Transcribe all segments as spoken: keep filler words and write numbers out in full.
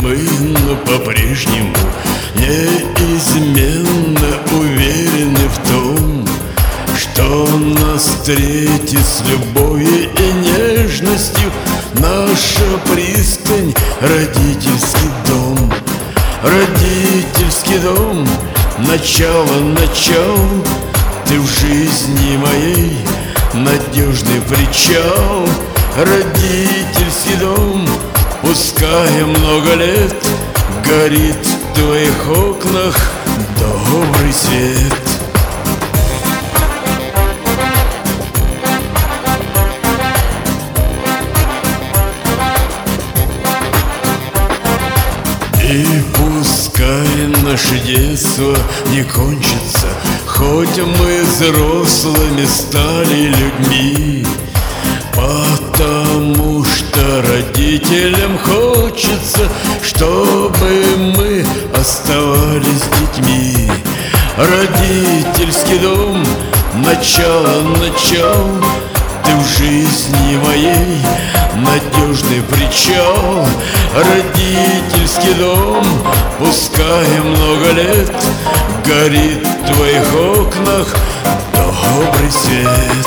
мы, но по-прежнему неизменно уверены в том, что нас встретит с любовью и нежностью наша пристань, родительский дом. Родительский дом, начало, начало, ты в жизни моей надежный причал. Родительский дом, пускай много лет горит в твоих окнах добрый свет. И пускай наше детство не кончится, хоть мы взрослыми стали людьми, потому что родителям хочется, чтобы мы оставались детьми. Родительский дом, начало, начало, ты в жизни моей надежный причал. Родительский дом, пускай много лет горит в твоих окнах добрый свет.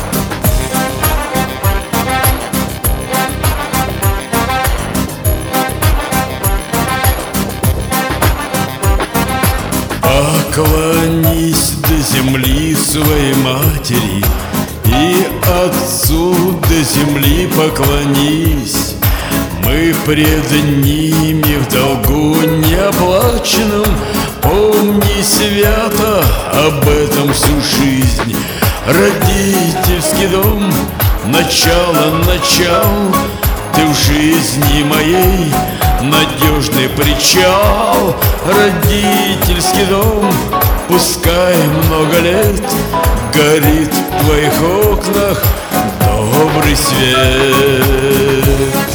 Поклонись до земли своей матери, и отцу до земли поклонись. Мы пред ними в долгу неоплаченном, помни свято об этом всю жизнь. Родительский дом, начало, начало, ты в жизни моей надежный причал. Родительский дом, пускай много лет горит в твоих окнах добрый свет.